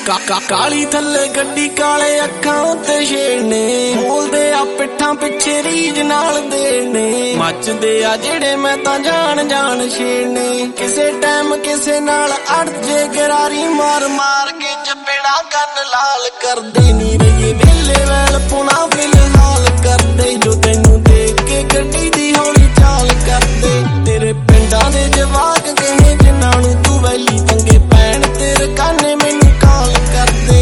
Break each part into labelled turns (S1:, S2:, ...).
S1: काली थल्ले गड्डी काले अखां उत्ते छेड़ने बोलदे आ पिट्ठां पिछे रीज नाल देने मचदे आ जेड़े मैं तां जान जान छेड़ने किसे टाइम किसे नाल अड़ जे गरारी मार मार के चपेड़ा कन लाल कर दे नी रही वेले वैल पुना फिलहाल कर दे जो तैनू देख के गड्डी दी हौली चाल कर दे तेरे पिंडां दे जवाक कहे जिन्हां नूं तू वैली तंगे पैण तेरे काने मैनू काल कर दे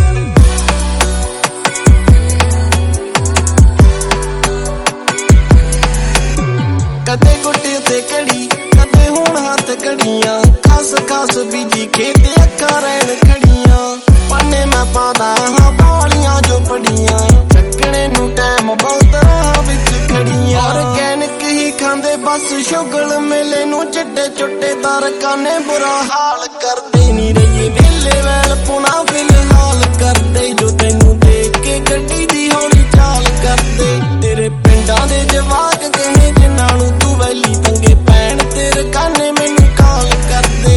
S1: कदे गुट्टे ते कड़ी कदे हुण हाथ कड़ियां खास खास बीजी खेत अखां रैण खड़ियां पाने मैं पादा हां बालियां जो पड़ियां चकने नू टाइम बहुत राह विच खड़ियां और कैनक ही खांदे बस शुगल मेले नू चिट्टे चुट्टे तार काने बुरा हाल कर दे नी रही वेले वैल पुना फिलहाल कर दे जो तैनू देख के गड्डी दी हौली चाल कर दे तेरे पिंडां दे जवाक कहे जिन्हां नूं तू वैली तंगे पैण तेरे काने मैनू काल कर दे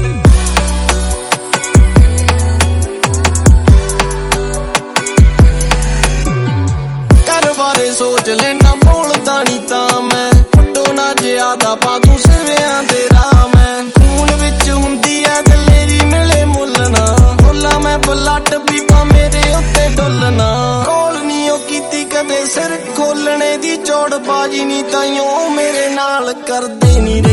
S1: घर बारे सोच लेना बोलदा नी तां मैं फुटो ना ज्यादा पा तू सिवियां दे राह मैं खून विच हुंदी ऐ दलेरी मिले मुलना बोला मैं बलट पीपा मेरे उत्ते डुलना कोल नी ओ कीती कदे सिर खोलने दी चौड़ बाजी नी ताइयों मेरे नाल कर दे नी